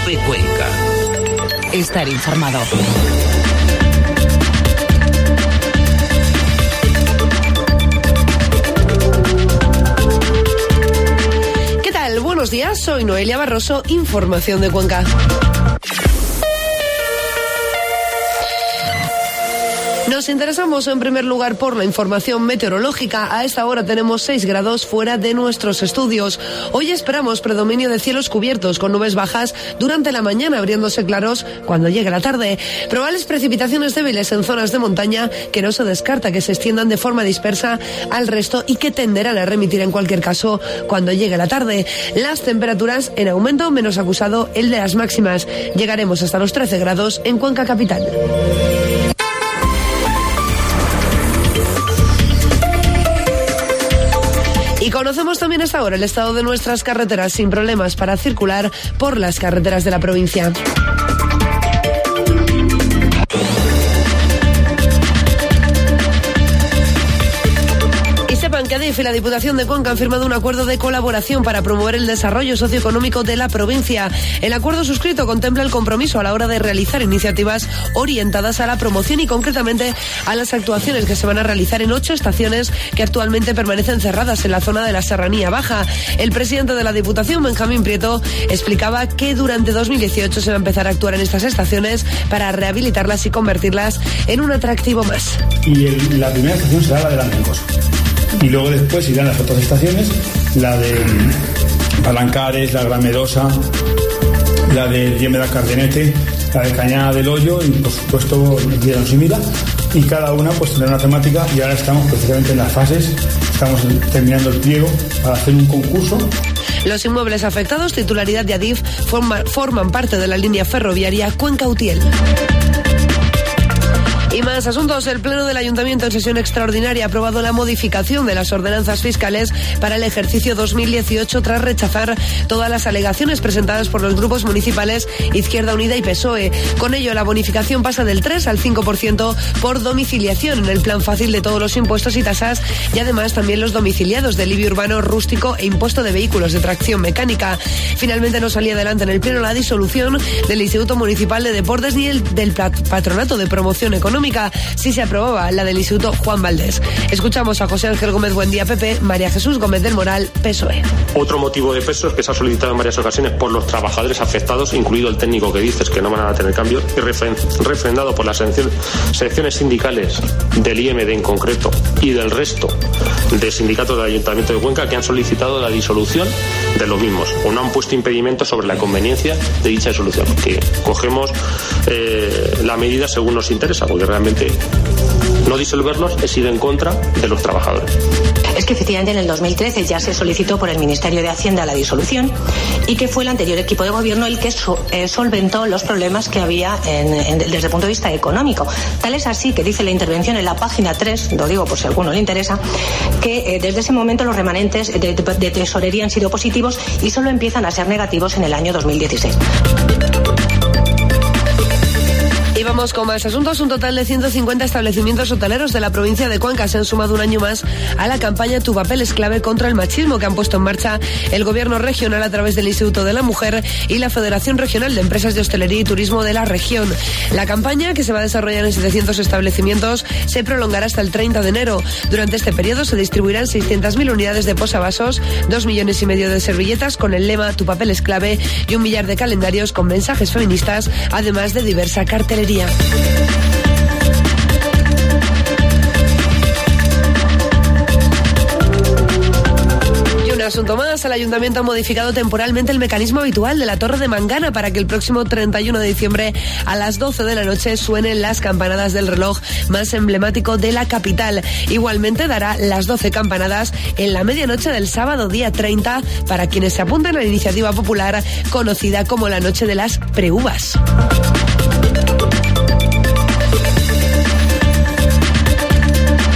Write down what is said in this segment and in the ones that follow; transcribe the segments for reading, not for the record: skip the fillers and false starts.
COPE Cuenca. Estar informado. ¿Qué tal? Buenos días, soy Noelia Barroso, información de Cuenca. Nos interesamos en primer lugar por la información meteorológica. A esta hora tenemos 6 grados fuera de nuestros estudios. Hoy esperamos predominio de cielos cubiertos con nubes bajas durante la mañana, abriéndose claros cuando llegue la tarde. Probables precipitaciones débiles en zonas de montaña que no se descarta que se extiendan de forma dispersa al resto y que tenderán a remitir en cualquier caso cuando llegue la tarde. Las temperaturas en aumento, menos acusado el de las máximas. Llegaremos hasta los 13 grados en Cuenca capital. Y conocemos también hasta ahora el estado de nuestras carreteras sin problemas para circular por las carreteras de la provincia. Que ADIF y la Diputación de Cuenca han firmado un acuerdo de colaboración para promover el desarrollo socioeconómico de la provincia. El acuerdo suscrito contempla el compromiso a la hora de realizar iniciativas orientadas a la promoción y concretamente a las actuaciones que se van a realizar en 8 estaciones que actualmente permanecen cerradas en la zona de la Serranía Baja. El presidente de la Diputación, Benjamín Prieto, explicaba que durante 2018 se va a empezar a actuar en estas estaciones para rehabilitarlas y convertirlas en un atractivo más. Y la primera estación será la de Lanmencos. Y luego después irán las otras estaciones, la de Palancares, la Gran Medosa, la de Yémeda Cardenete, la de Cañada del Hoyo y por supuesto Vieron Simila, y cada una pues tendrá una temática y ahora estamos precisamente en las fases, estamos terminando el pliego para hacer un concurso. Los inmuebles afectados, titularidad de ADIF, forman parte de la línea ferroviaria Cuenca-Utiel. Y más asuntos. El Pleno del Ayuntamiento en sesión extraordinaria ha aprobado la modificación de las ordenanzas fiscales para el ejercicio 2018 tras rechazar todas las alegaciones presentadas por los grupos municipales Izquierda Unida y PSOE. Con ello, la bonificación pasa del 3 al 5% por domiciliación en el plan fácil de todos los impuestos y tasas y además también los domiciliados del IBI urbano rústico e impuesto de vehículos de tracción mecánica. Finalmente no salía adelante en el Pleno la disolución del Instituto Municipal de Deportes ni el del Patronato de Promoción Económica. Sí se aprobaba la del Instituto Juan Valdés. Escuchamos a José Ángel Gómez Buendía, PP, María Jesús Gómez del Moral, PSOE. Otro motivo de peso es que se ha solicitado en varias ocasiones por los trabajadores afectados, incluido el técnico que dices que no van a tener cambio, y refrendado por las secciones sindicales del IMD en concreto y del resto de sindicatos del Ayuntamiento de Cuenca que han solicitado la disolución de los mismos o no han puesto impedimentos sobre la conveniencia de dicha disolución, que cogemos la medida según nos interesa, porque realmente no disolverlos es ir en contra de los trabajadores. Es que efectivamente en el 2013 ya se solicitó por el Ministerio de Hacienda la disolución y que fue el anterior equipo de gobierno el que solventó los problemas que había desde el punto de vista económico. Tal es así que dice la intervención en la página 3, lo digo por si a alguno le interesa, que desde ese momento los remanentes de tesorería han sido positivos y solo empiezan a ser negativos en el año 2016. Y vamos con más asuntos. Un total de 150 establecimientos hoteleros de la provincia de Cuenca se han sumado un año más a la campaña Tu papel es clave contra el machismo que han puesto en marcha el Gobierno regional a través del Instituto de la Mujer y la Federación Regional de Empresas de Hostelería y Turismo de la región. La campaña, que se va a desarrollar en 700 establecimientos, se prolongará hasta el 30 de enero. Durante este periodo se distribuirán 600.000 unidades de posavasos, 2,5 millones de servilletas con el lema Tu papel es clave y 1 millar de calendarios con mensajes feministas, además de diversa cartelería. Asunto más, el Ayuntamiento ha modificado temporalmente el mecanismo habitual de la Torre de Mangana para que el próximo 31 de diciembre a las 12 de la noche suenen las campanadas del reloj más emblemático de la capital. Igualmente dará las 12 campanadas en la medianoche del sábado día 30 para quienes se apunten a la iniciativa popular conocida como la Noche de las Preuvas.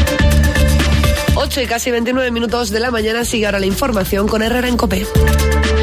Y casi 29 minutos de la mañana. Sigue ahora la información con Herrera en COPE.